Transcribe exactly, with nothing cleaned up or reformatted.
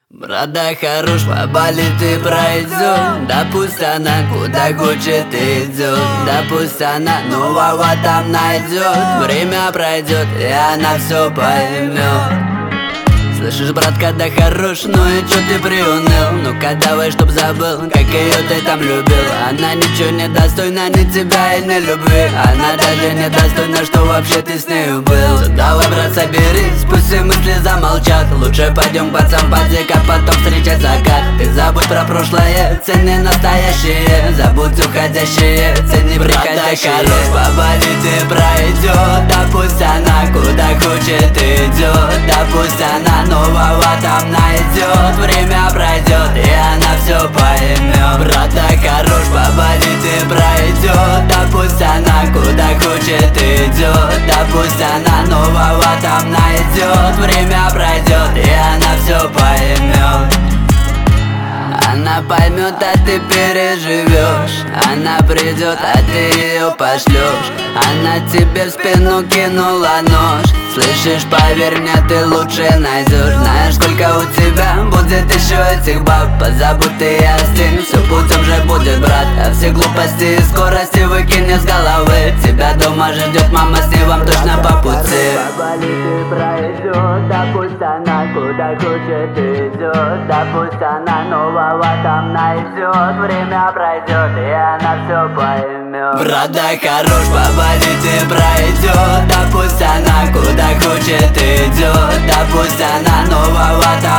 Брат, да хорош, поболит и пройдет. Да пусть она куда хочет идет. Да пусть она нового там найдет. Время пройдет, и она все поймет. Слышишь, брат, когда хорош, ну и чё ты приуныл? Ну-ка давай, чтоб забыл, как ее ты там любил. Она ничего не достойна ни тебя и ни любви. Она даже не достойна, что вообще ты с нею был. Давай, брат, соберись, пусть все мысли замолчат. Лучше пойдем под сам подик, а потом встречать закат. Ты забудь про прошлое, цени настоящее. Забудь уходящее, цени приходящее. Хорош, поболит и пройдет. Да пусть она куда хочет идет. Да пусть она нового там найдет. Время пройдет, и она все поймет. Брат, да хорош, поболит и пройдет. Да пусть она куда хочет идет. Да пусть она нового там найдет. Время пройдет, и она все поймет. Она поймет, а ты переживешь. Она придет, а ты ее пошлешь. Она тебе в спину кинула нож. Слышишь, поверь мне, ты лучше найдешь. Знаешь, сколько у тебя будет еще этих баб. Позабудь ты и остынь, все путем же будет, брат. А все глупости и скорости выкини с головы. Тебя дома ждет мама, с ней вам точно по пути. Поболит и пройдет, да пусть она куда хочет идет. Да пусть она нового там найдет. Время пройдет, и она все поймет. Брат, да хорош, поболит и пройдет. Да пусть она куда хочет идет. Да пусть она нового там